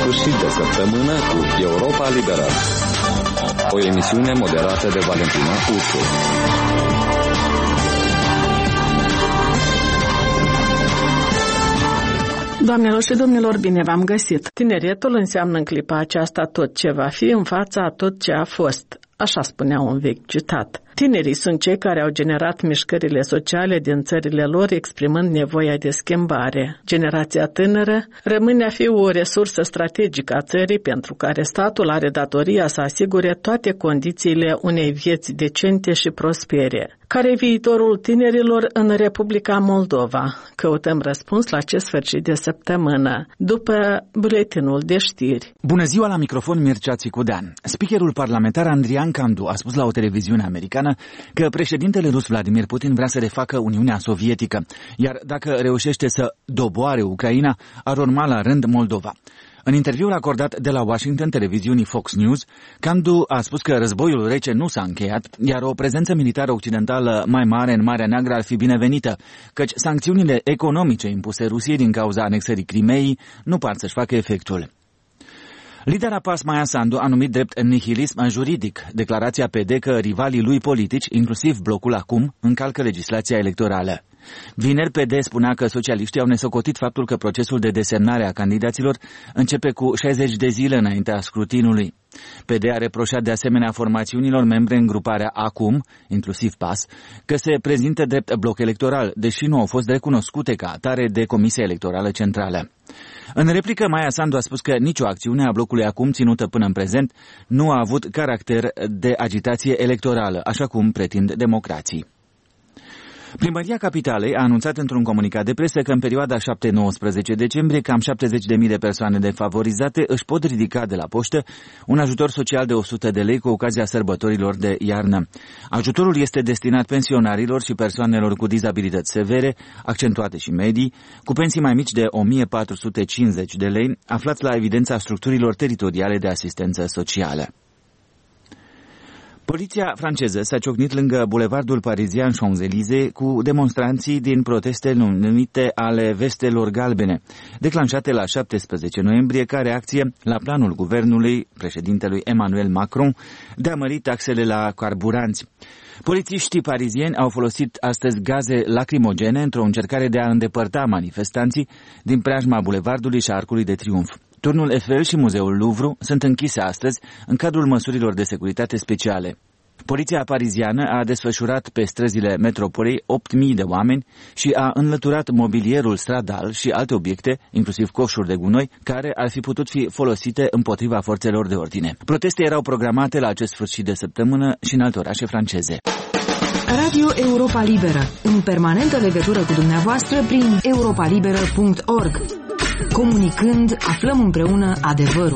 Sfârșit de săptămână cu Europa Liberă. O emisiune moderată de Valentina Uțu. Doamnelor și domnilor, bine v-am găsit! Tineretul înseamnă în clipa aceasta tot ce va fi în fața a tot ce a fost. Așa spunea un vechi citat. Tinerii sunt cei care au generat mișcările sociale din țările lor, exprimând nevoia de schimbare. Generația tânără rămâne a fi o resursă strategică a țării pentru care statul are datoria să asigure toate condițiile unei vieți decente și prospere. Care e viitorul tinerilor în Republica Moldova? Căutăm răspuns la acest sfârșit de săptămână, după buletinul de știri. Bună ziua, la microfon Mircea Țicudean. Speakerul parlamentar Andrian Candu a spus la o televiziune americană că președintele rus Vladimir Putin vrea să refacă Uniunea Sovietică, iar dacă reușește să doboare Ucraina, ar urma la rând Moldova. În interviul acordat de la Washington televiziunii Fox News, Candu a spus că războiul rece nu s-a încheiat, iar o prezență militară occidentală mai mare în Marea Neagră ar fi binevenită, căci sancțiunile economice impuse Rusiei din cauza anexării Crimeei nu par să-și facă efectul. Lidera PAS Maia Sandu a numit drept nihilism juridic declarația PD că rivalii lui politici, inclusiv blocul Acum, încalcă legislația electorală. Vineri, PD spunea că socialiștii au nesocotit faptul că procesul de desemnare a candidaților începe cu 60 de zile înaintea scrutinului. PD a reproșat de asemenea formațiunilor membre în gruparea Acum, inclusiv PAS, că se prezintă drept bloc electoral, deși nu au fost recunoscute ca atare de Comisia Electorală Centrală. În replică, Maia Sandu a spus că nicio acțiune a blocului Acum ținută până în prezent nu a avut caracter de agitație electorală, așa cum pretind democrații. Primăria Capitalei a anunțat într-un comunicat de presă că în perioada 7-19 decembrie cam 70.000 de persoane defavorizate își pot ridica de la poștă un ajutor social de 100 de lei cu ocazia sărbătorilor de iarnă. Ajutorul este destinat pensionarilor și persoanelor cu dizabilități severe, accentuate și medii, cu pensii mai mici de 1450 de lei, aflați la evidența structurilor teritoriale de asistență socială. Poliția franceză s-a ciocnit lângă bulevardul parizian Champs-Élysées cu demonstranții din proteste numite ale vestelor galbene, declanșate la 17 noiembrie ca reacție la planul guvernului președintelui Emmanuel Macron de a mări taxele la carburanți. Polițiștii parizieni au folosit astăzi gaze lacrimogene într-o încercare de a îndepărta manifestanții din preajma bulevardului și Arcului de Triunf. Turnul Eiffel și Muzeul Louvre sunt închise astăzi în cadrul măsurilor de securitate speciale. Poliția pariziană a desfășurat pe străzile metropolei 8.000 de oameni și a înlăturat mobilierul stradal și alte obiecte, inclusiv coșuri de gunoi, care ar fi putut fi folosite împotriva forțelor de ordine. Proteste erau programate la acest sfârșit de săptămână și în alte orașe franceze. Radio Europa Liberă, în permanentă legătură cu dumneavoastră prin europalibera.org. Comunicând, aflăm împreună adevărul.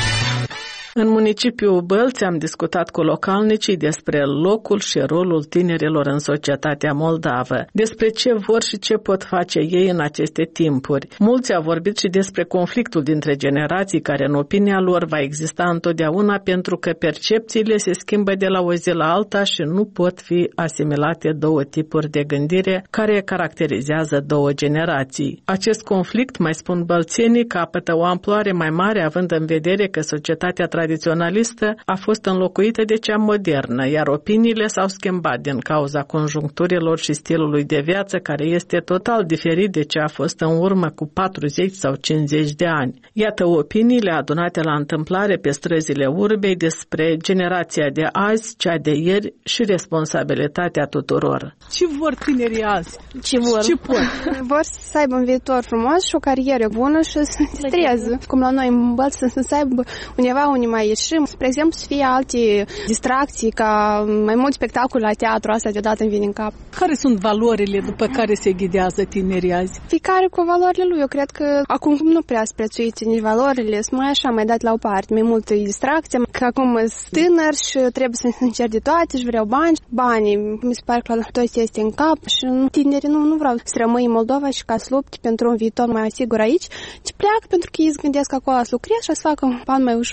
În municipiul Bălți am discutat cu localnicii despre locul și rolul tinerilor în societatea moldavă, despre ce vor și ce pot face ei în aceste timpuri. Mulți au vorbit și despre conflictul dintre generații, care în opinia lor va exista întotdeauna pentru că percepțiile se schimbă de la o zi la alta și nu pot fi asimilate două tipuri de gândire care caracterizează două generații. Acest conflict, mai spun bălțenii, capătă o amploare mai mare având în vedere că societatea tradiționalistă a fost înlocuită de cea modernă, iar opiniile s-au schimbat din cauza conjuncturilor și stilului de viață care este total diferit de ce a fost în urmă cu 40 sau 50 de ani. Iată opiniile adunate la întâmplare pe străzile urbei despre generația de azi, cea de ieri și responsabilitatea tuturor. Ce vor tinerii azi? Ce vor? Ce pot? Vor să aibă un viitor frumos și o carieră bună și să se distreze. Cum la noi în Bălți, să aibă undeva unde mai ieșim. Spre exemplu, să fie alte distracții, ca mai mult spectacol la teatru, asta deodată îmi vine în cap. Care sunt valorile după care se ghidează tinerii azi? Fiecare cu valorile lui. Eu cred că acum nu prea sunt prețuite nici valorile, sunt mai așa, mai dat la o parte, mai multă distracție, că acum sunt tânăr și trebuie să încerc de toate și vreau bani. Banii, mi se pare că la toți este în cap și tinerii nu vreau să rămâi în Moldova și ca să lupte pentru un viitor mai sigur aici, ci pleacă pentru că ei se gândesc acolo să lucreze și să facă un ban mai ușor și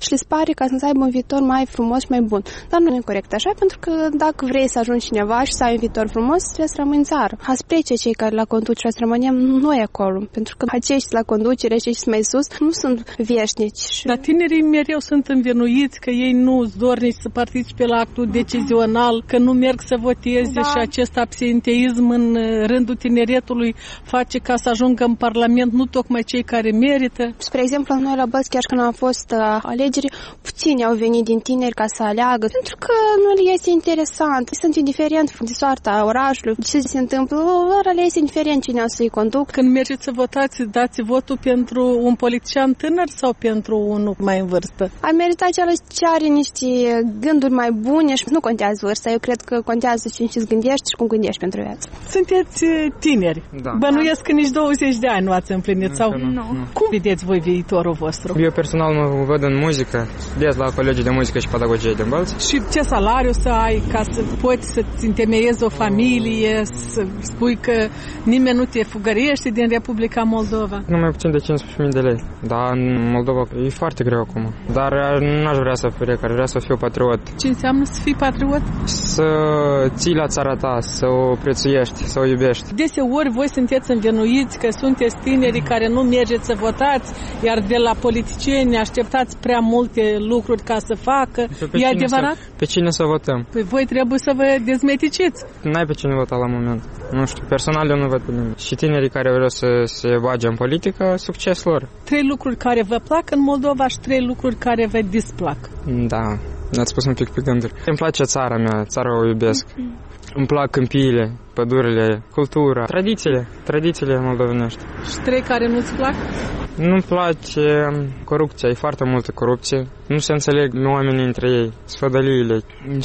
și le pare ca să aibă un viitor mai frumos și mai bun. Dar nu e corect așa, pentru că dacă vrei să ajungi cineva și să ai un viitor frumos, trebuie să rămâi în țară. Asprece cei care la conducere să rămânem noi acolo, pentru că acești la conducere, acești mai sus, nu sunt veșnici. Dar tinerii mereu sunt învinuiți că ei nu sunt dornici să participe la actul decizional, că nu merg să voteze și acest absenteism în rândul tineretului face ca să ajungă în Parlament nu tocmai cei care merită. Spre exemplu, noi la Bălți, chiar când am fost alegeri, puțini au venit din tineri ca să aleagă, pentru că nu le este interesant. Sunt indiferent de soarta orașului, ce se întâmplă, lor le este indiferent cine o să-i conduc. Când mergeți să votați, dați votul pentru un politician tânăr sau pentru unul mai în vârstă? Ar merita cel ce are niște gânduri mai bune și nu contează vârsta. Eu cred că contează cine îți gândești și cum gândești pentru viață. Sunteți tineri. Da. Bănuiesc că nici 20 de ani nu ați împlinit. Sau nu. Cum vedeți voi viitorul vostru? Eu personal mă văd în muzică, studiez la Colegiul de Muzică și Pedagogie din Bălți. Și ce salariu să ai ca să poți să-ți întemeiezi o familie, să spui că nimeni nu te fugărește din Republica Moldova? Nu mai puțin de 15.000 de lei. Dar în Moldova e foarte greu acum. Dar n-aș vrea să plec, aș vrea să fiu patriot. Ce înseamnă să fii patriot? Să ții la țara ta, să o prețuiești, să o iubești. Deseori voi sunteți învinuiți că sunteți tinerii care nu mergeți să votați, iar de la politicieni așteptați prea multe lucruri ca să facă. E adevărat? Pe cine să votăm? Păi voi trebuie să vă dezmeticiți. N-ai pe cine vota la moment. Nu știu, personal eu nu văd pe nimeni. Și tinerii care vreau să se bage în politică, succes lor. 3 lucruri care vă plac în Moldova și 3 lucruri care vă displac. Da, ne-ați spus un pic pe gânduri. Îmi place țara mea, țara o iubesc. Îmi plac câmpiile, pădurile, cultura, tradițiile moldovenești. Și 3 care nu-ți plac? Nu-mi place corupția, e foarte multă corupție. Nu se înțeleg oamenii între ei, sfădăliile.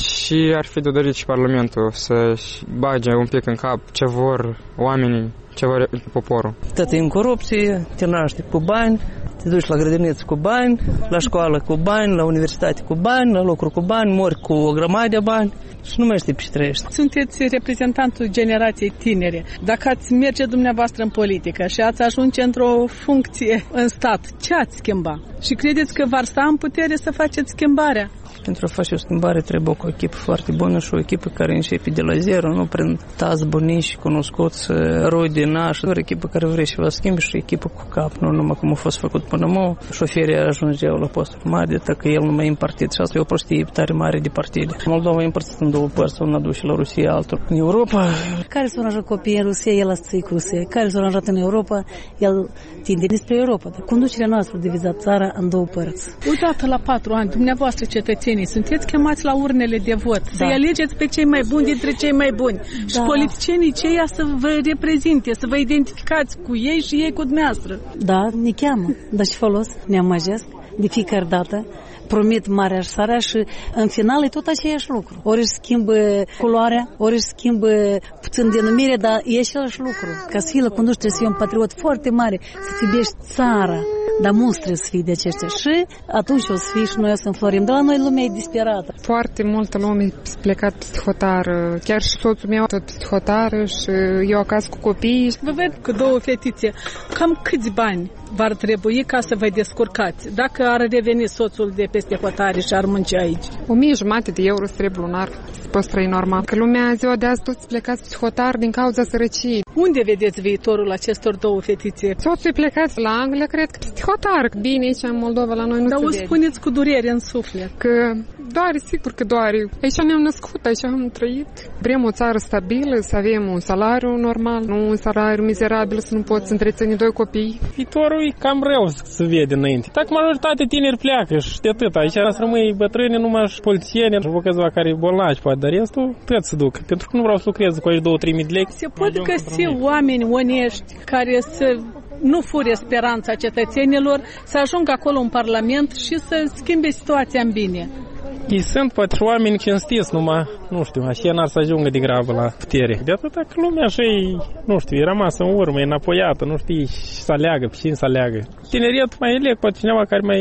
Și ar fi de dorit și Parlamentul să-și bage un pic în cap ce vor oamenii, ce vor poporul. Tot e în corupție, te naști cu bani, te duci la grădiniță cu bani, la școală cu bani, la universitate cu bani, la lucru cu bani, mori cu o grămadă de bani și nu mai știi pe ce trăiești. Sunteți reprezentantul generației tinere. Dacă ați merge dumneavoastră în politică și ați ajunge într-o funcție în stat, ce ați schimba? Și credeți că v-ar sta în putere să faceți schimbarea? Pentru a face o schimbare trebuie o echipă foarte bună și o echipă care începe de la zero, nu prin tați bunici, cunoscuți, rudi, nași. O echipă care vrea și va schimbi și o echipă cu cap, nu numai cum a fost făcut până mă. Șoferii ajungeau la posturi mari, dacă el nu mai e în partid și asta e o prostie tare mare de partide. Moldova e împărțită în 2 părți, una duce la Rusia, altul în Europa. Care s-au aranjat copiii în Rusia, el asta cu Rusia. Care s-au aranjat în Europa, el tinde despre Europa. Conducerea noastră divizat țara în 2 părți. Odată la 4 ani, dumneavoastră cetățenii, sunteți chemați la urnele de vot, să-i alegeți pe cei mai buni dintre cei mai buni. Și politicienii ceia să vă reprezinte, să vă identificați cu ei și ei cu dumneavoastră. Da, ne cheamă, dar ce folos, ne amăjesc de fiecare dată. Promit marea și sarea și în final e tot aceeași lucru. Ori își schimbă culoarea, ori își schimbă puțin denumire, dar e același lucru. Ca să fii la conducere, să fii un patriot foarte mare, să-ți iubești țara. Dar mulți trebuie să fii de aceștia. Și atunci o să fii și noi o să înflorim. Dar la noi lumea e disperată. Foarte multă lume s-a plecat psihotară. Chiar și soțul meu tot psihotară și eu acasă cu copii. Vă văd cu 2 fetițe. Cam câți bani v-ar trebui ca să vă descurcați? Dacă ar reveni soțul de peste hotare și ar munci aici? 1.500 de euro trebuie lunar să poți trăi normal. Că lumea ziua de azi toți plecați psihotar din cauza sărăciei. Unde vedeți viitorul acestor 2 fetițe? Soțul e plecat la Anglia, cred că psihotar. Bine, aici în Moldova la noi nu se vede. Dar o spuneți cu durere în suflet. Că doare, sigur că doare. Aici ne-am născut, aici am trăit. Vrem o țară stabilă, să avem un salariu normal, nu un salariu mizerabil, să nu poți întreține 2 copii. Viitorul e cam rău să vede înainte. Dacă majoritatea tineri pleacă și de atât, aici să rămâi bătrâni, numai și polițieni, și câțiva care e bolnavi, poate, dar restul tot se duc. Pentru că nu vreau să lucrez cu aici 2-3 mii de lei. Se pot găsi oameni onești care să nu fure speranța cetățenilor, să ajungă acolo în Parlament și să schimbe situația în bine. Ei sunt poate și oameni cinstiți, numai, nu știu, așa n-ar să ajungă de grabă la putere. De atâta că lumea așa e, nu știu, e rămasă în urmă, e înapoiată, nu știi să aleagă, pe cine să aleagă. Tineriet mai eleg, poate cineva care mai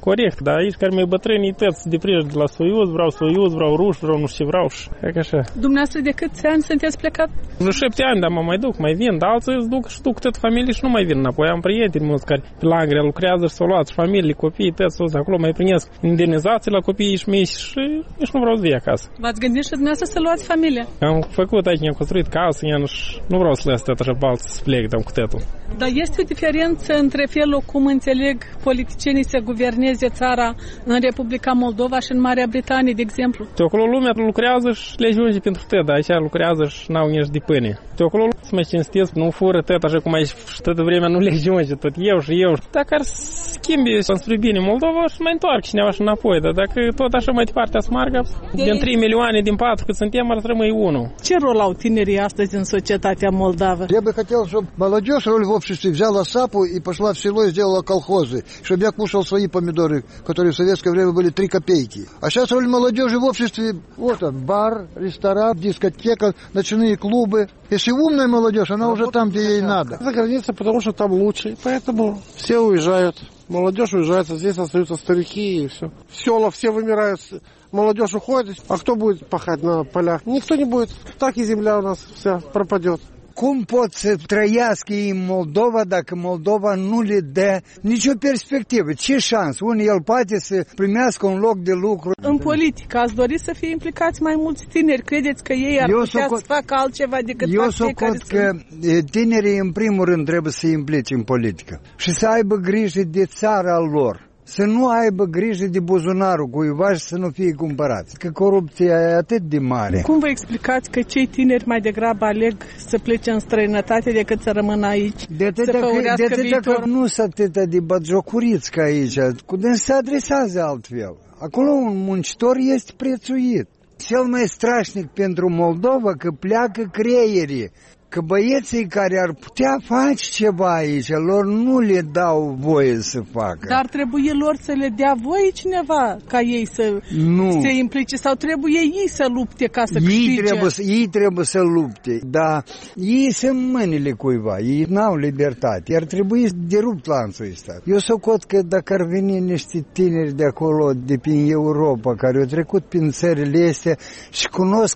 corect, dar aici care mai bătrânii tăți de priești de la Soiuz, vreau ruși, vreau nu știu ce vreau și așa. Dumneavoastră de câți ani sunteți plecat? De 7 ani, dar mă mai duc, mai vin, dar alții îți duc tot familie și nu mai vin înapoi. Am prieteni mulți care pe Langrea lucrează și s-au luat familii, copii, tăți, toți acolo mai primesc indemnizații la copiii și mici și nici nu vreau să vii acasă. V-ați gândit și dumneavoastră să luați familie? Am făcut aici, ne-am construit casă, nu vreau să las tătă și balți să plec de-am cu tătul. Dar este o diferență între felul cum înțeleg politicienii să guverneze țara în Republica Moldova și în Marea Britanie, de exemplu? De acolo lumea lucrează și le ajunge pentru tăt, dar aici lucrează și n-au nici de pâine. De acolo să mă cinstesc, nu fură tăt așa cum aici și toată vremea nu le ajunge, tot eu și eu. Dacă ar schimbi spre bine Moldova și mai întoarcă cineva și înapoi, dar dacă tot așa mai departe să meargă, din 3 milioane, din 4 cât suntem, ar rămâi 1. Ce rol au tinerii astăzi în societatea moldavă? Я бы хотел, чтобы молодежь роль в обществе взяла сапу и пошла в село и сделала колхозы, чтобы я кушал свои помидоры, которые в советское время были 3 копейки. А сейчас роль молодежи в обществе, вот он, бар, ресторан, дискотека, ночные клубы. Если умная молодежь, она уже там, где ей надо. За границей, потому что там лучше, поэтому все уезжают. Молодежь уезжает, а здесь остаются старики и все. Села все вымирают, молодежь уходит, а кто будет пахать на полях? Никто не будет. Так и земля у нас вся пропадет. Cum pot să trăiască ei în Moldova dacă Moldova nu le dă nicio perspectivă? Ce șansă? Unii el poate să primească un loc de lucru. În politică ați dori să fie implicați mai mulți tineri? Credeți că ei ar putea să facă altceva decât fac că tinerii în primul rând trebuie să se implice în politică și să aibă grijă de țara lor. Să nu aibă grijă de buzunarul cuiva și să nu fie cumpărați. Că corupția e atât de mare. Cum vă explicați că cei tineri mai degrabă aleg să plece în străinătate decât să rămână aici? De atâta că nu sunt atâta de batjocuriți ca aici. Cu dâns se adresează altfel. Acolo un muncitor este prețuit. Cel mai strașnic pentru Moldova că pleacă creierii. Că băieții care ar putea face ceva aici, lor nu le dau voie să facă. Dar trebuie lor să le dea voie cineva ca ei să se implice sau trebuie ei să lupte ca să câștige? Ei trebuie să lupte, dar ei sunt mâinile cuiva, ei n-au libertate, ar trebui să derupt lanțul ăsta. Eu socot că dacă ar veni niște tineri de acolo, de prin Europa, care au trecut prin țările astea și cunosc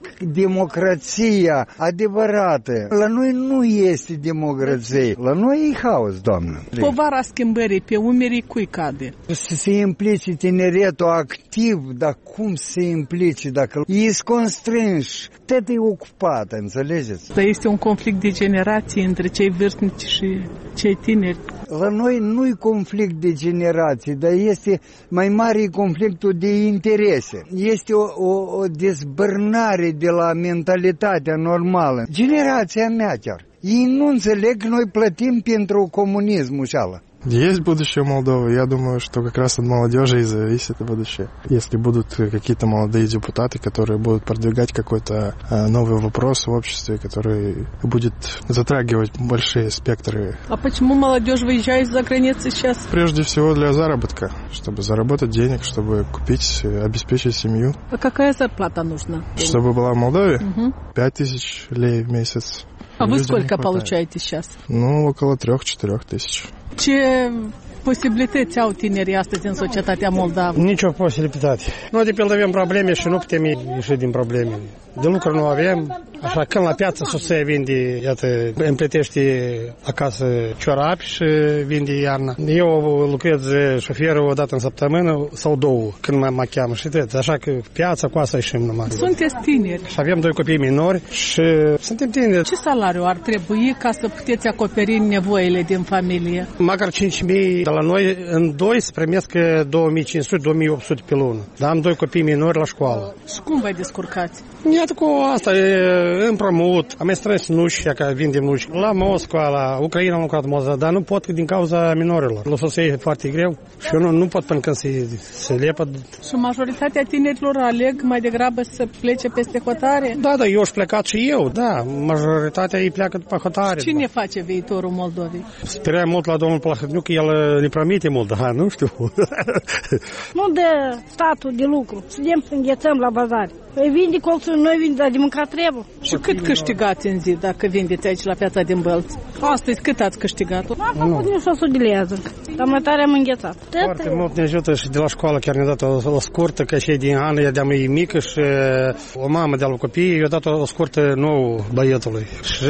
democrația adevărată, la noi nu este democrație. La noi e haos, doamnă. Povara schimbării pe umerii cui cade? Să se implice tineretul activ, dar cum să se implice dacă ei sunt constrânși? Tot e ocupat, înțelegeți? Dar este un conflict de generații între cei vârstnici și cei tineri. La noi nu e conflict de generații, dar este mai mare conflictul de interese. Este o dezbârnare de la mentalitatea normală. Generația mea chiar. Ei nu înțeleg că noi plătim pentru comunismul și ala. Есть будущее Молдовы. Я думаю, что как раз от молодежи и зависит будущее. Если будут какие-то молодые депутаты, которые будут продвигать какой-то новый вопрос в обществе, который будет затрагивать большие спектры. А почему молодежь выезжает за границу сейчас? Прежде всего для заработка, чтобы заработать денег, чтобы купить, обеспечить семью. А какая зарплата нужна? Чтобы была в Молдове? 5000 лей в месяц. А вы сколько получаете сейчас? Ну, около 3-4 тысяч. Ce posibilități au tinerii astăzi în societatea moldavă? Nicio posibilitate. Noi de pildă avem probleme și nu putem ieși din probleme. De lucru nu avem, așa când la piață soția vinde, iată, îmi plătește acasă ciorapi și vinde iarna. Eu lucrez șofer o dată în săptămână sau două când mă cheamă și tot. Așa că piața cu asta ieșim numai. Sunteți tineri. Și avem 2 copii minori și suntem tineri. Ce salariu ar trebui ca să puteți acoperi nevoile din familie? Măcar 5.000 de la noi, în 2 se primesc 2.500-2.800 pe lună. Dar am 2 copii minori la școală. Și cum vă descurcați? Iată cu asta, împrămut, am mai strâns nuși, că vindem nuși. La Moscova, la Ucraina am lucrat Moscova, dar nu pot din cauza minorilor. La soție e foarte greu și eu nu pot până când se lepă. Și majoritatea tinerilor aleg mai degrabă să plece peste hotare? Da, eu aș plecat și eu, da. Majoritatea ei pleacă după hotare. Cine face viitorul Moldovei? Sperăm mult la domnul Plahotniuc, că el ne promite mult, dar nu știu. Nu dă statul de lucru, să înghețăm la bazar. Păi vinde colțul, noi vinde, dar de mâncat trebuie. Și cât câștigați în zi dacă vindeți aici la piața din Bălți? Astăzi cât ați câștigat? Am făcut nici 100 de lei. dar mai tare am înghețat. Foarte mult ne ajută și de la școală chiar ne-a dat o scurtă, că cei din an, ea de-a mai mică și o mamă de-a lui copiii i-a dat o scurtă nouă băietului. Și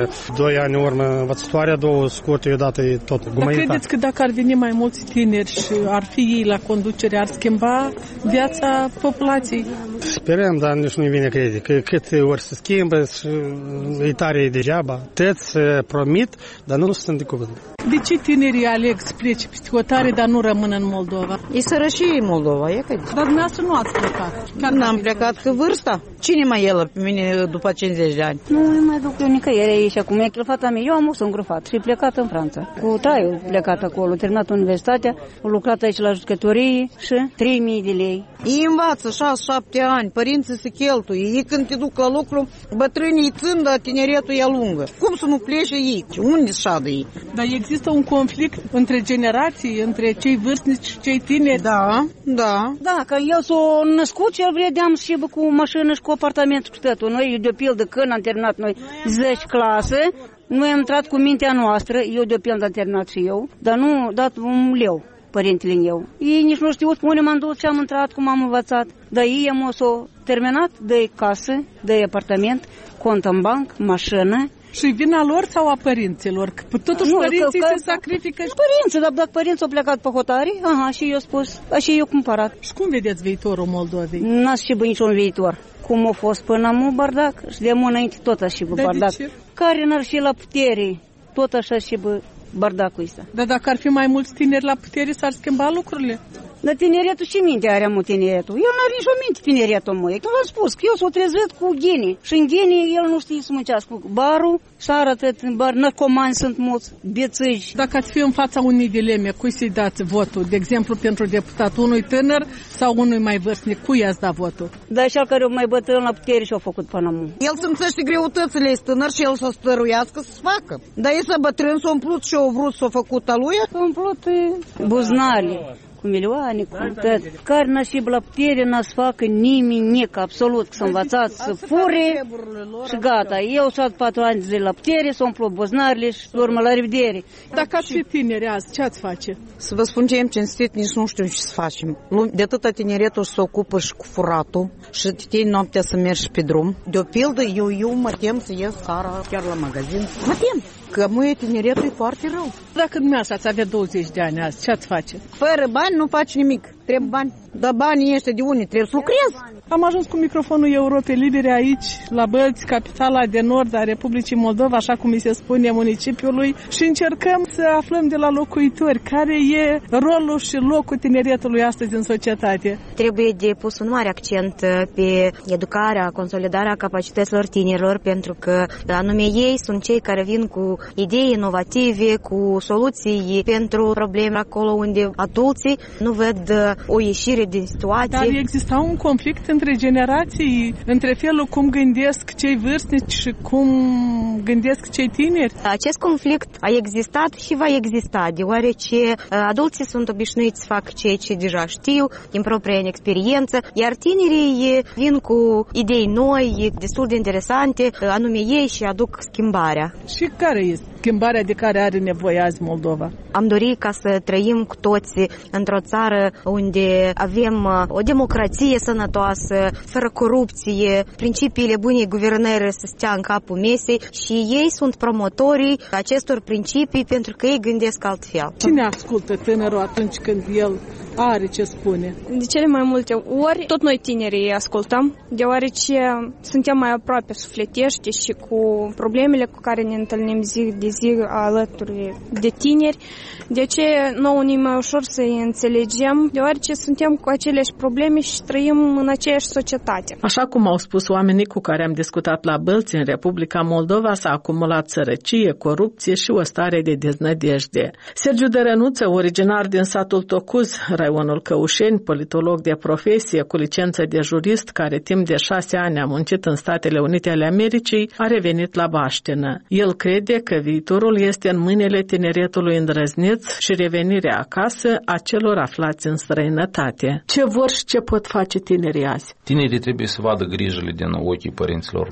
2 ani în urmă învățătoarea, 2 scurte i-a dat tot. Dar credeți că dacă ar veni mai mulți tineri și ar fi ei la conducere, ar schimba viața populației? Sperăm, dar nici nu-i vine crede. Că cât ori se schimbă și e tare degeaba. Tăți promit, dar nu sunt de cuvânt. De ce tinerii aleg să plece peste hotare, dar nu rămân în Moldova? E sărășie Moldova, e că... Dar dumneavoastră nu ați plecat. N-am plecat, că vârsta. Cine mai elă pe mine după 50 de ani? Nu mai duc eu nicăieri aici. Acum e fata mea. Eu am fost îngrufat și plecat în Franța. Cu traiul plecat acolo, terminat universitatea, a lucrat aici la jucătorie și 3.000 de lei. Ei învață 6-7 ani, părinții se cheltuie. Ei când te duc la lucru, bătrânii țin, dar tineretul e lungă. Cum să nu plece ei? Unde șadă ei? Dar există un conflict între generații, între cei vârstnici și cei tineri? Da. Da, că eu s-o născut și el vredeam și cu mașină și cu apartament cu totul. Noi, de pildă, când am terminat noi 10 clase, noi am intrat cu mintea noastră, eu de pildă am terminat și eu, dar nu dat un leu părintele eu. Ei nici nu știu unde m-am dus și am intrat, cum am învățat. Dar ei am s-o terminat de casă, de apartament, cont în banc, mașină. Și vina lor sau a părinților? Că totuși părinții se sacrifică. Părinții, dar dacă părinții au plecat pe hotare, și eu spus, și eu cumpărat. Și cum vedeți viitorul Moldovei? N-ați și niciun viitor. Cum a fost până am bardac și de mult înainte tot așa și bardac. Care n-ar fi la putere, tot așa și bardacul ăsta. Dar dacă ar fi mai mulți tineri la putere, s-ar schimba lucrurile? Dar tineretul și minte are mult tineretul. El n-are nicio minte tineretul, măi. Eu v-am spus că eu s-o trezit cu ghinii. Și în ghinii el nu știe să muncească. Barul și arată în bar, narcomani sunt mulți, bețâși. Dacă ați fi în fața unei dileme, cui să-i dați votul? De exemplu, pentru deputat, unui tânăr sau unui mai vârstnic? Cui i-ați dat votul? Da, cel care e mai bătrân la putere și-a făcut până acum. El simțește greutățile, e tânăr și el să stăruiască să facă. Dar e să bătrân, s-a umplut și a vrut să o făcut a lui? S-a umplut buznale. Cu milioane, cu tot. Care n-a și la putere, n-a să facă nimic, absolut, să învățați să fure și gata. Eu s-am 4 ani de zile la putere, s-au umplut buznarele și urmă la revedere. Dacă ați fi tineri azi, ce ați face? Să vă spun ce am cinstit, nici nu știu ce să facem. De atâta tineretul se ocupă și cu furatul și te noaptea să mergi pe drum. De o pildă, eu mă tem să ies seara chiar la magazin. Mă tem, că mâine tineretul e foarte rău. Dacă dumneavoastră ați avea 20 de ani azi, ce ați face? Fără bani nu faci nimic. Trebuie bani. Dar banii ăștia de unde? Trebuie să lucrezi. Am ajuns cu microfonul Europei Libere aici, la Bălți, capitala de nord a Republicii Moldova, așa cum mi se spune municipiului, și încercăm să aflăm de la locuitori care e rolul și locul tineretului astăzi în societate. Trebuie de pus un mare accent pe educarea, consolidarea capacităților tinerilor, pentru că anume ei sunt cei care vin cu idei inovative, cu soluții pentru probleme acolo unde adulții nu văd o ieșire din situație. Dar exista un conflict între generații, între felul cum gândesc cei vârstnici și cum gândesc cei tineri? Acest conflict a existat și va exista, deoarece adulții sunt obișnuiți să facă ceea ce deja știu, din propria experiență, iar tinerii vin cu idei noi, destul de interesante, anume ei și aduc schimbarea. Și care este schimbarea de care are nevoie azi Moldova? Am dorit ca să trăim cu toți într-o țară unde avem o democrație sănătoasă, fără corupție, principiile bunei guvernări să stea în capul mesei și ei sunt promotorii acestor principii pentru că ei gândesc altfel. Cine ascultă tânărul atunci când el are ce spune? De cele mai multe ori, tot noi tinerii ascultăm, deoarece suntem mai aproape sufletești și cu problemele cu care ne întâlnim zi de zi alături de tineri. De aceea nouă ne mai ușor să-i înțelegem, deoarece suntem cu aceleași probleme și trăim în aceeași societate. Așa cum au spus oamenii cu care am discutat la Bălți, în Republica Moldova s-a acumulat sărăcie, corupție și o stare de deznădejde. Sergiu Dărănuță, originar din satul Tocuz, raionul Căușeni, politolog de profesie cu licență de jurist, care timp de 6 ani a muncit în Statele Unite ale Americii, a revenit la baștină. El crede că viitorul este în mâinile tineretului îndrăzniț și revenirea acasă a celor aflați în străinătate. Ce vor și ce pot face tinerii azi? Tinerii trebuie să vadă grijile din ochii părinților lor.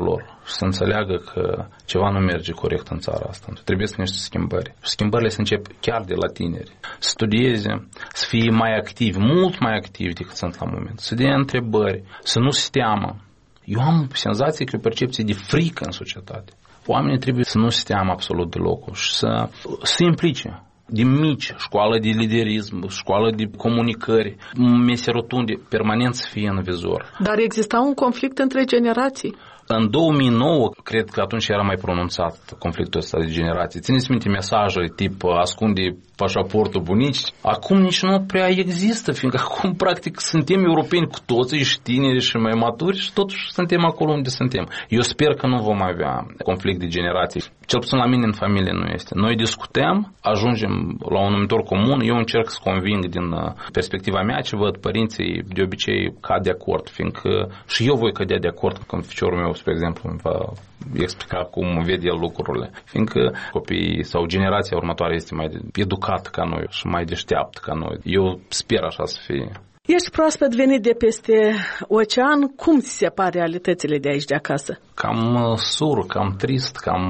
și să înțeleagă că ceva nu merge corect în țara asta. Trebuie să niște schimbări. Și schimbările să încep chiar de la tineri. Să studieze, să fie mai activi, mult mai activi decât sunt la moment. Să dea întrebări, să nu se teamă. Eu am senzație că e o percepție de frică în societate. Oamenii trebuie să nu se teamă absolut deloc și să se implice. Din mici, școală de liderism, școală de comunicări, mese rotunde, permanent să fie în vizor. Dar exista un conflict între generații? În 2009, cred că atunci era mai pronunțat conflictul ăsta de generații. Țineți minte mesaje tip ascunde pașaportul bunicii? Acum nici nu prea există, fiindcă acum practic suntem europeni cu toții și tineri și mai maturi și totuși suntem acolo unde suntem. Eu sper că nu vom avea conflict de generații. Cel puțin la mine în familie nu este. Noi discutăm, ajungem la un numitor comun, eu încerc să conving din perspectiva mea ce văd părinții de obicei cad de acord, fiindcă și eu voi cădea de acord când ficiorul meu, spre exemplu, îmi va explica cum vede el lucrurile, fiindcă copiii sau generația următoare este mai educat ca noi și mai deșteaptă ca noi. Eu sper așa să fie. Ești proaspăt venit de peste ocean, cum ți se pare realitățile de aici de acasă? Cam sur, cam trist, cam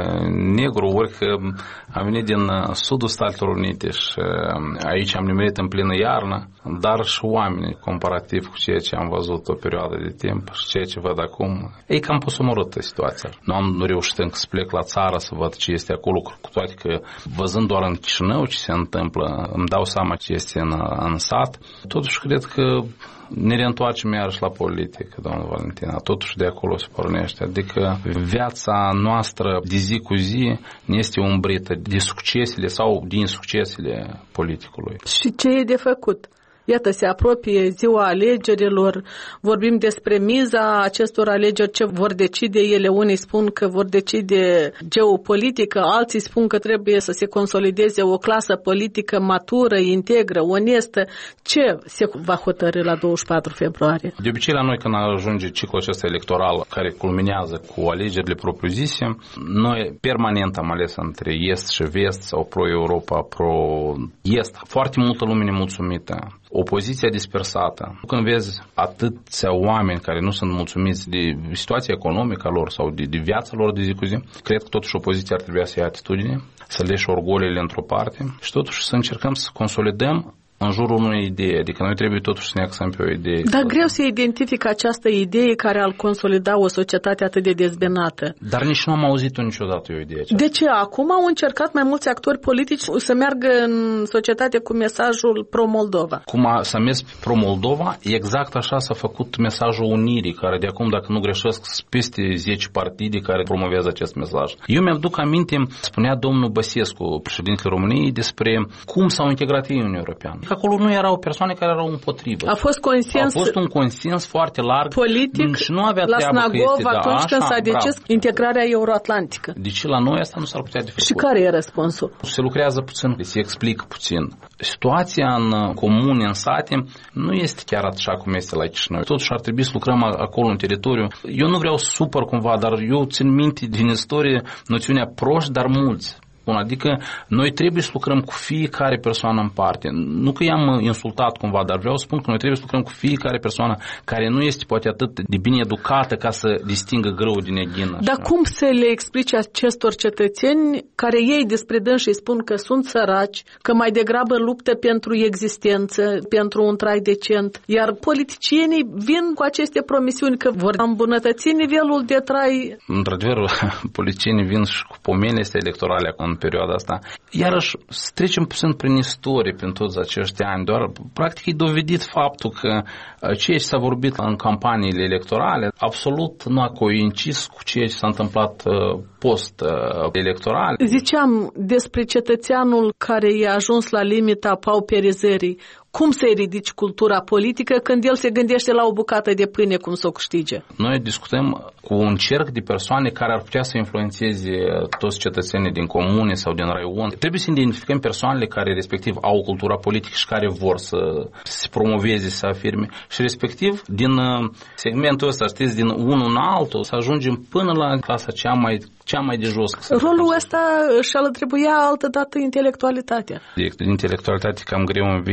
negru, orică am venit din sudul Statelor Unite și aici am nimerit în plină iarnă, dar și oamenii, comparativ cu ceea ce am văzut o perioadă de timp și ceea ce văd acum, e cam posomorâtă situația. Nu am reușit încă să plec la țară să văd ce este acolo, cu toate că văzând doar în Chișinău ce se întâmplă, îmi dau seama ce este în sat. Totuși cred că ne reîntoarcem iarăși la politică, domnul Valentina. Totuși de acolo se pornește. Adică viața noastră de zi cu zi ne este umbrită de succesele sau din succesele politicului. Și ce e de făcut? Iată, se apropie ziua alegerilor, vorbim despre miza acestor alegeri, ce vor decide ele. Unii spun că vor decide geopolitică, alții spun că trebuie să se consolideze o clasă politică matură, integră, onestă. Ce se va hotărî la 24 februarie? De obicei la noi când ajunge ciclul acesta electoral care culminează cu alegerile propriu-zise, noi permanent am ales între est și vest sau pro-Europa, pro-est. Foarte multă lume nemulțumită. Opoziția dispersată. Când vezi atâția oameni care nu sunt mulțumiți de situația economică lor sau de viața lor de zi cu zi, cred că totuși opoziția ar trebui să ia atitudine, să leși orgoliile într-o parte și totuși să încercăm să consolidăm în jurul unei idei, adică noi trebuie totuși să ne axăm pe o idee. Dar greu să identific această idee care ar consolida o societate atât de dezbinată. Dar nici nu am auzit-o niciodată o idee aceasta. De ce? Acum au încercat mai mulți actori politici să meargă în societate cu mesajul pro-Moldova. Cum s-a mers pro-Moldova, exact așa s-a făcut mesajul unirii, care de acum, dacă nu greșesc, sunt peste 10 partide care promovează acest mesaj. Eu mi-aduc aminte, spunea domnul Băsescu, președintele României, despre cum s-au integrat ei în Uniunea Europeană. Acolo nu erau persoane care erau împotrivă. A fost un consens foarte larg politic și nu avea la Snagov atunci când s-a decis integrarea euroatlantică. Deci la noi asta nu s-ar putea de făcut. Și care e răspunsul? Se lucrează puțin, se explică puțin. Situația în comune, în sate, nu este chiar așa cum este la Chișinău. Totuși ar trebui să lucrăm acolo în teritoriu. Eu nu vreau super cumva, dar eu țin minte din istorie noțiunea proști, dar mulți. Adică noi trebuie să lucrăm cu fiecare persoană în parte. Nu că i-am insultat cumva, dar vreau să spun că noi trebuie să lucrăm cu fiecare persoană care nu este poate atât de bine educată ca să distingă grâu din neghină. Dar cum să le explice acestor cetățeni care ei despre dânsi și spun că sunt săraci, că mai degrabă luptă pentru existență, pentru un trai decent, iar politicienii vin cu aceste promisiuni că vor îmbunătăți nivelul de trai? Într-adevăr, politicienii vin și cu pomenile electorale în perioada asta. Iarăși, să trecem puțin prin istorie, prin toți acești ani, doar practic e dovedit faptul că ceea ce s-a vorbit în campaniile electorale absolut nu a coincis cu ceea ce s-a întâmplat post-electoral. Ziceam despre cetățeanul care i-a ajuns la limita pauperizării. Cum să-i ridici cultura politică când el se gândește la o bucată de pâine, cum să o câștige? Noi discutăm cu un cerc de persoane care ar putea să influențeze toți cetățenii din comune sau din raion. Trebuie să identificăm persoanele care respectiv au o cultură politică și care vor să se promoveze, să afirme. Și respectiv, din segmentul ăsta, știți, din unul în altul, să ajungem până la clasa cea mai de jos. Rolul ăsta și-al trebuia altădată intelectualitatea. Intelectualitate cam greu îmi vine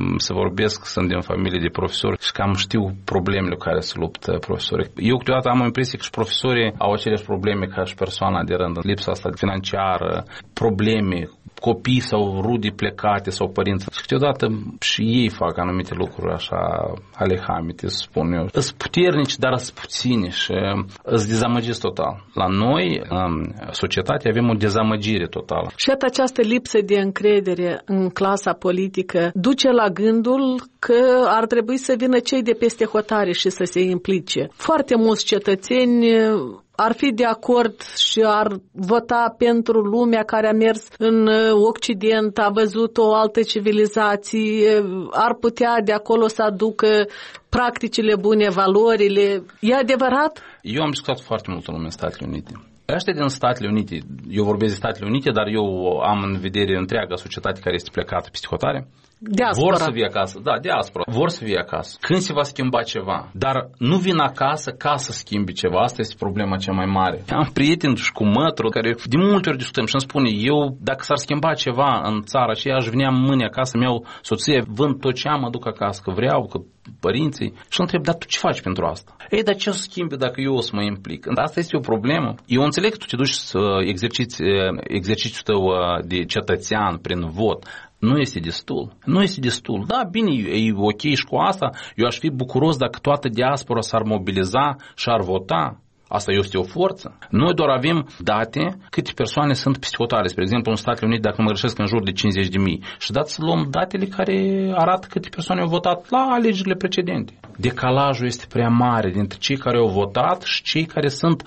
să vorbesc, sunt din familie de profesori și cam știu problemele cu care se luptă profesorii. Eu câteodată am o impresie că și profesorii au aceleași probleme ca și persoana de rând, lipsa asta financiară, probleme, copii sau rude plecate sau părinți. Și câteodată și ei fac anumite lucruri așa alehamite, să spun eu. Îs puternici, dar îs puțini și îs dezamăgiți total. La noi, în societate, avem o dezamăgire totală. Și această lipsă de încredere în clasa politică duce la gândul că ar trebui să vină cei de peste hotare și să se implice. Foarte mulți cetățeni ar fi de acord și ar vota pentru lumea care a mers în Occident, a văzut o altă civilizație, ar putea de acolo să aducă practicile bune, valorile. E adevărat? Eu am discutat foarte mult în lume în Statele Unite. Ăștia din Statele Unite, eu vorbesc de Statele Unite, dar eu am în vedere întreaga societate care este plecată peste hotare. Diaspora. Vor să vie acasă, da, diaspora, vor să vie acasă. Când se va schimba ceva, dar nu vin acasă ca să schimbi ceva, asta este problema cea mai mare. Am prieteni și cu mătru care de multe ori discutăm și îmi spune, eu dacă s-ar schimba ceva în țara aceea, aș venea mâine acasă, îmi iau soție, vând tot ce am, mă duc acasă, că vreau, că părinții, și îl întreb, dar tu ce faci pentru asta? Ei, dar ce o să schimbi dacă eu o să mă implic? Asta este o problemă. Eu înțeleg că tu te duci să exerciți exercițiul tău de cetățean prin vot. Nu este destul. Nu este destul. Da, bine, e ok și cu asta. Eu aș fi bucuros dacă toată diaspora s-ar mobiliza și ar vota. Asta este o forță. Noi doar avem date câte persoane sunt peste hotare. Spre exemplu, în Statele Unite, dacă mă greșesc, în jur de 50.000. Și dați să luăm datele care arată câte persoane au votat la alegerile precedente. Decalajul este prea mare dintre cei care au votat și cei care sunt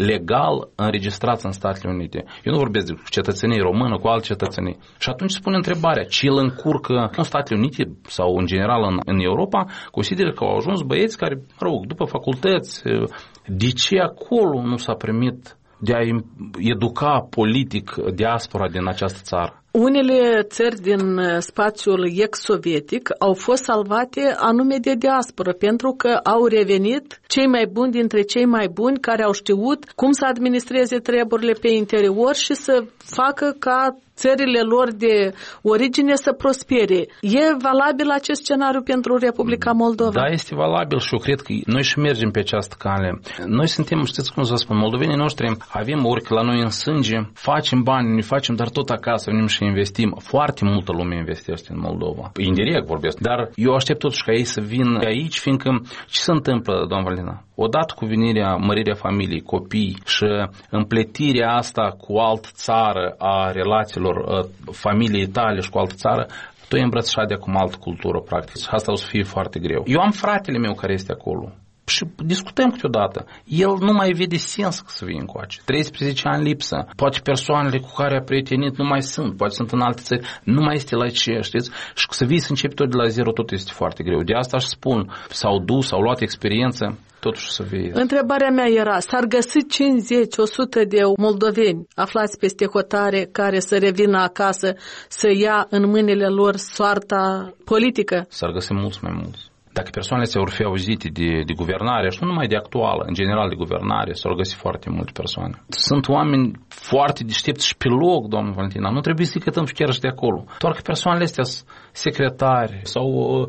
legal înregistrați în Statele Unite. Eu nu vorbesc de cetățenie română cu alte cetățenii. Și atunci se pune întrebarea, ce îl încurcă în Statele Unite sau în general în Europa, consideră că au ajuns băieți care, mă rog, după facultăți, de ce acolo nu s-a primit de a educa politic diaspora din această țară? Unele țări din spațiul ex-sovietic au fost salvate anume de diasporă, pentru că au revenit cei mai buni dintre cei mai buni care au știut cum să administreze treburile pe interior și să facă ca țările lor de origine să prospere. E valabil acest scenariu pentru Republica Moldova? Da, este valabil și eu cred că noi și mergem pe această cale. Noi suntem, știți cum să spun, moldovenii noștri avem ori la noi în sânge, facem bani, ne facem, dar tot acasă venim și investim. Foarte multă lume investește în Moldova. Indirect vorbesc, dar eu aștept totuși ca ei să vină aici, fiindcă ce se întâmplă, doamna Valentina? Odată cu mărirea familiei, copii și împletirea asta cu altă țară a relațiilor familiei tale și cu altă țară, tu ai îmbrățișat de acum altă cultură, practic. Și asta o să fie foarte greu. Eu am fratele meu care este acolo și discutăm câteodată. El nu mai vede sens să vină încoace. 13 ani lipsă. Poate persoanele cu care a prietenit nu mai sunt. Poate sunt în alte țări. Nu mai este la ce, știți? Și să vii să începi tot de la zero, tot este foarte greu. De asta aș spun, s-au dus, au luat experiență, totuși să fie. Întrebarea mea era, s-ar găsi 50-100 de moldoveni aflați peste hotare care să revină acasă să ia în mâinile lor soarta politică? S-ar găsi mulți mai mulți. Dacă persoanele se vor fi auzite de guvernare, și nu numai de actuală, în general de guvernare, s-au găsit foarte multe persoane. Sunt oameni foarte deștepți și pe loc, doamnă Valentina, nu trebuie să-i cătăm și chiar și de acolo. Doar că persoanele astea sunt secretari sau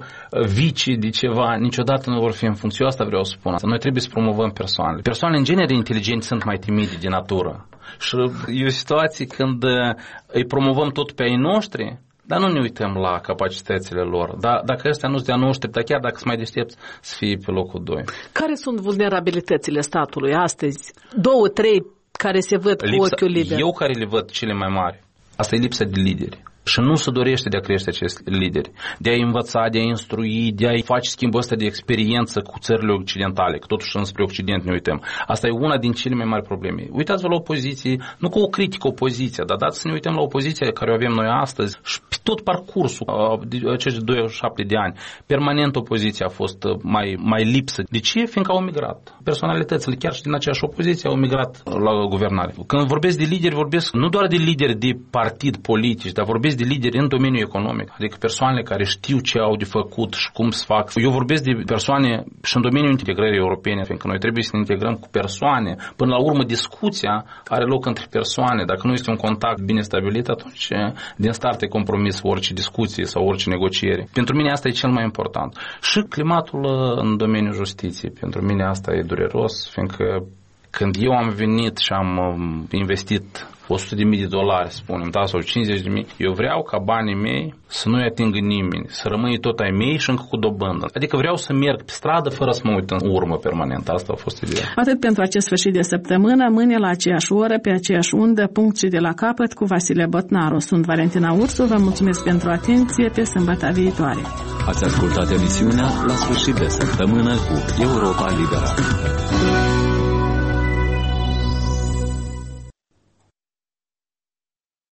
vicii de ceva, niciodată nu vor fi în funcție. Asta vreau să spun. Noi trebuie să promovăm persoanele. Persoanele în genere inteligente sunt mai timide de natură. Și e o situație când îi promovăm tot pe ai noștri, dar nu ne uităm la capacitățile lor. Dacă ăstea nu sunt de-a noștri, dar chiar dacă sunt mai deștepți, să fie pe locul 2. Care sunt vulnerabilitățile statului astăzi? 2-3 care se văd cu ochiul liber. Eu care le văd cele mai mari. Asta e lipsa de lideri. Și nu se dorește de a crește acești lideri, de a învăța, de a instrui, de a face schimbul ăsta de experiență cu țările occidentale, că totuși înspre Occident ne uităm. Asta e una din cele mai mari probleme. Uitați-vă la opoziție, nu cu o critică opoziția, dar dați să ne uităm la opoziția care o avem noi astăzi și pe tot parcursul acești 27 de ani. Permanent opoziția a fost mai lipsă. De ce? Fiindcă au migrat. Personalitățile chiar și din aceeași opoziție au migrat la guvernare. Când vorbesc de lideri, vorbesc nu doar de lideri de partid politici, dar vorbesc vorbesc de lideri în domeniul economic, adică persoanele care știu ce au de făcut și cum să fac. Eu vorbesc de persoane și în domeniul integrării europene, fiindcă noi trebuie să ne integrăm cu persoane. Până la urmă, discuția are loc între persoane. Dacă nu este un contact bine stabilit, atunci din start e compromis orice discuție sau orice negociere. Pentru mine asta e cel mai important. Și climatul în domeniul justiției. Pentru mine asta e dureros, fiindcă când eu am venit și am investit $100,000, spunem, da, sau 50.000, eu vreau ca banii mei să nu-i atingă nimeni, să rămâi tot ai mei și încă cu dobândă. Adică vreau să merg pe stradă fără să mă uit în urmă permanent. Asta a fost ideea. Atât pentru acest sfârșit de săptămână, mâine la aceeași oră, pe aceeași undă, punct și de la capăt cu Vasile Botnaru. Sunt Valentina Ursu, vă mulțumesc pentru atenție, pe sâmbătă viitoare. Ați ascultat emisiunea La sfârșit de săptămână cu Europa Liberă.